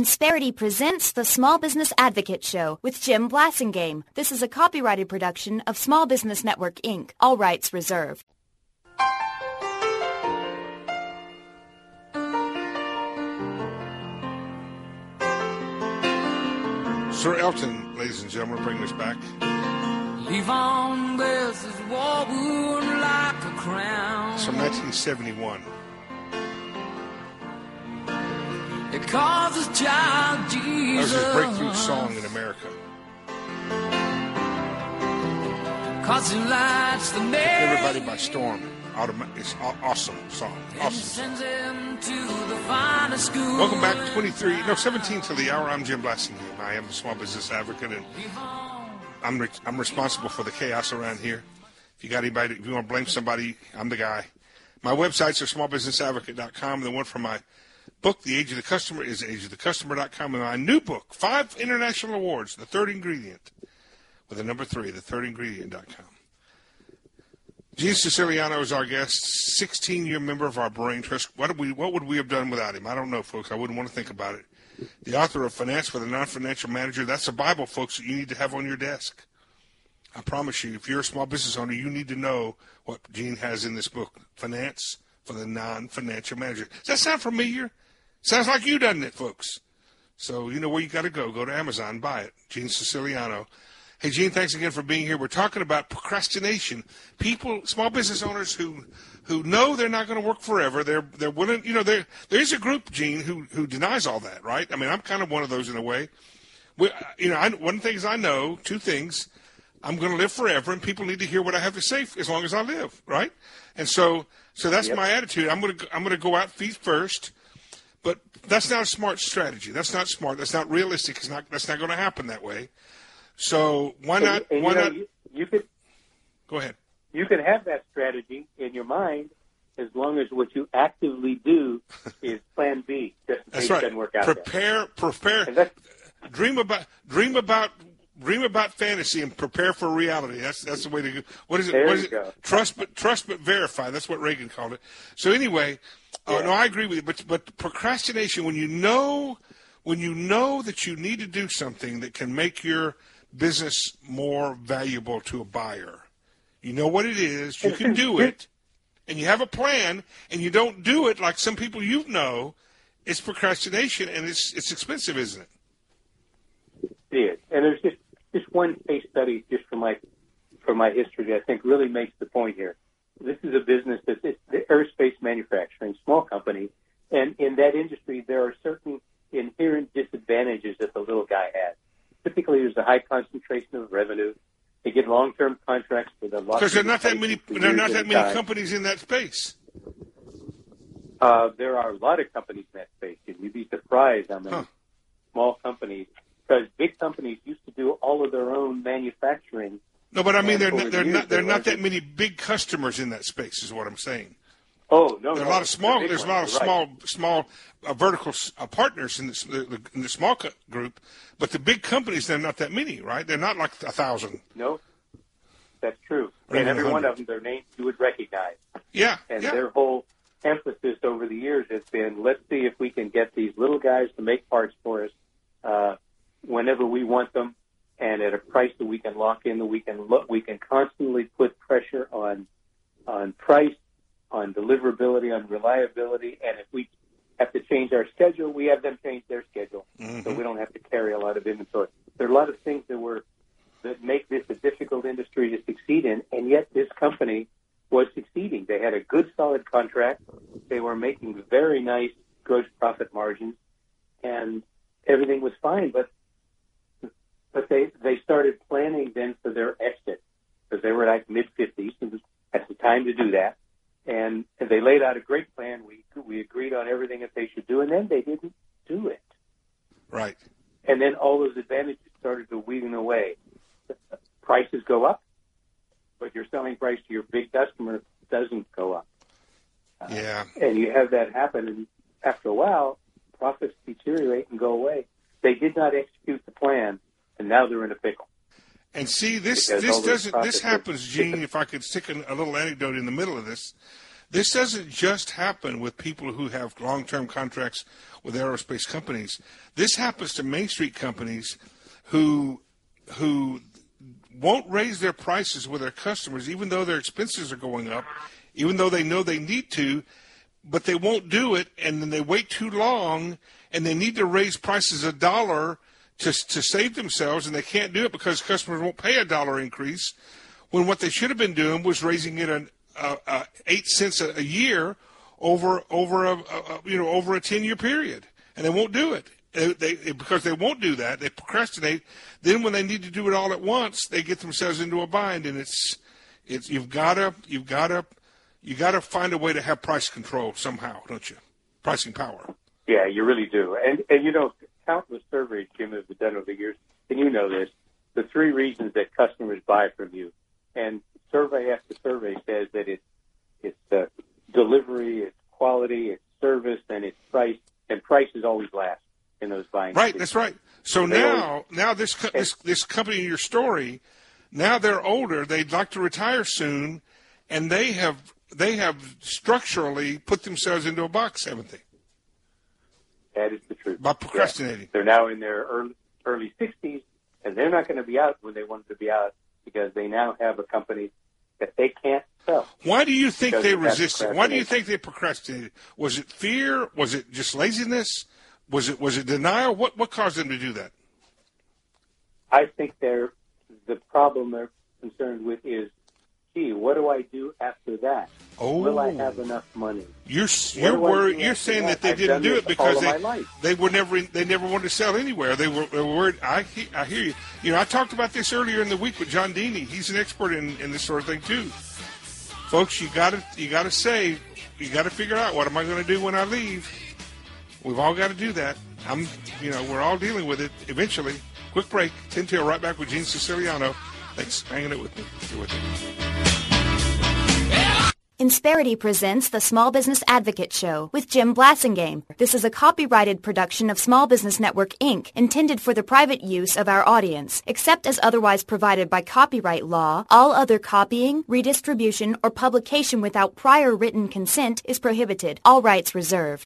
Insperity presents the Small Business Advocate Show with Jim Blasingame. This is a copyrighted production of Small Business Network, Inc. All rights reserved. Sir Elton, ladies and gentlemen, bring this back. Leave on this war wound like a crown. It's from 1971. It causes child Jesus. That was his breakthrough song in America. Cause he lights the Took everybody by storm. It's an awesome song. Awesome song. Welcome back. 17 till the hour. I'm Jim Blasingame. I am the Small Business Advocate, and I'm responsible for the chaos around here. If you got anybody, if you want to blame somebody, I'm the guy. My websites are smallbusinessadvocate.com. The one for my book, The Age of the Customer, is ageofthecustomer.com. And my new book, 5 international awards, The Third Ingredient, with the number 3, thethirdingredient.com. Gene Siciliano is our guest, 16-year member of our Brain Trust. What would we have done without him? I don't know, folks. I wouldn't want to think about it. The author of Finance for the Non-Financial Manager. That's a Bible, folks, that you need to have on your desk. I promise you, if you're a small business owner, you need to know what Gene has in this book, Finance for the Non-Financial Manager. Does that sound familiar? Sounds like you, doesn't it, folks? So you know where you got to go. Go to Amazon, buy it. Gene Siciliano. Hey, Gene, thanks again for being here. We're talking about procrastination. People, small business owners who know they're not going to work forever. They're willing, there is a group, Gene, who denies all that, right? I mean, I'm kind of one of those in a way. One of the things I know, 2 things, I'm going to live forever, and people need to hear what I have to say as long as I live, right? And so that's my attitude. I'm going to go out feet first, but that's not a smart strategy. That's not smart. That's not realistic. That's not going to happen that way. So why not? You could go ahead. You could have that strategy in your mind as long as what you actively do is Plan B. Just in case it doesn't work out. Prepare. Dream about fantasy and prepare for reality. That's the way to go. What is it? Go. Trust but verify. That's what Reagan called it. So anyway, no, I agree with you. But procrastination, when you know that you need to do something that can make your business more valuable to a buyer. You know what it is, you can do it, and you have a plan, and you don't do it like some people it's procrastination, and it's expensive, isn't it? It is. And there's just one case study just from my history that I think really makes the point here. This is a business that's the aerospace manufacturing, small company, and in that industry there are certain inherent disadvantages that the little guy has. Typically, there's a high concentration of revenue. They get long-term contracts with a lot. Because there are not that many companies in that space. There are a lot of companies in that space, and you'd be surprised how many small companies. Because big companies used to do all of their own manufacturing. No, but I mean, there are not that many big customers in that space, is what I'm saying. Oh no! There's a lot of small vertical partners in the small group, but the big companies, they're not that many, right? They're not like 1,000. No, that's true. And every one of them, their names you would recognize. Yeah. And their whole emphasis over the years has been, let's see if we can get these little guys to make parts for us whenever we want them, and at a price that we can lock in. That we can constantly put pressure on price, on deliverability, on reliability, and if we have to change our schedule, we have them change their schedule, so we don't have to carry a lot of inventory. There are a lot of things that make this a difficult industry to succeed in, and yet this company was succeeding. They had a good, solid contract. They were making very nice gross profit margins, and everything was fine. But they started planning then for their exit, because they were like mid-50s, and that's the time to do that. And they laid out a great plan. We agreed on everything that they should do, and then they didn't do it. Right. And then all those advantages started to wean away. Prices go up, but your selling price to your big customer doesn't go up. And you have that happen, and after a while, profits deteriorate and go away. They did not execute the plan, and now they're in a pickle. And see, this happens, Gene, if I could stick a little anecdote in the middle of this. This doesn't just happen with people who have long-term contracts with aerospace companies. This happens to Main Street companies who won't raise their prices with their customers, even though their expenses are going up, even though they know they need to, but they won't do it, and then they wait too long, and they need to raise prices $1 to save themselves, and they can't do it because customers won't pay $1 increase, when what they should have been doing was raising it 8 cents a year over a 10-year period, and they won't do it. Because they won't do that, they procrastinate. Then when they need to do it all at once, they get themselves into a bind, and it's you've got to find a way to have price control somehow, don't you? Pricing power. Yeah, you really do. And countless surveys, Jim, have been done over the years, and you know this, the 3 reasons that customers buy from you. And survey after survey says that it's delivery, it's quality, it's service, and it's price, and price is always last in those buying. Right, that's right. So now this company in your story, now they're older, they'd like to retire soon, and they have structurally put themselves into a box, haven't they? That is the truth. By procrastinating. Yeah. They're now in their early 60s, and they're not going to be out when they wanted to be out because they now have a company that they can't sell. Why do you think they resisted? Why do you think they procrastinated? Was it fear? Was it just laziness? Was it denial? What caused them to do that? I think the problem they're concerned with is, gee, what do I do after that? Oh. Will I have enough money? You're worried. You're saying that they didn't do it because they never wanted to sell anywhere. They were worried. I hear you. I talked about this earlier in the week with John Deeney. He's an expert in this sort of thing too. Folks, you got to figure out, what am I going to do when I leave? We've all got to do that. We're all dealing with it eventually. Quick break. 10 till, right back with Gene Siciliano. Thanks for hanging it with me. You're with me. Insperity presents the Small Business Advocate Show with Jim Blasingame. This is a copyrighted production of Small Business Network, Inc., intended for the private use of our audience. Except as otherwise provided by copyright law, all other copying, redistribution, or publication without prior written consent is prohibited. All rights reserved.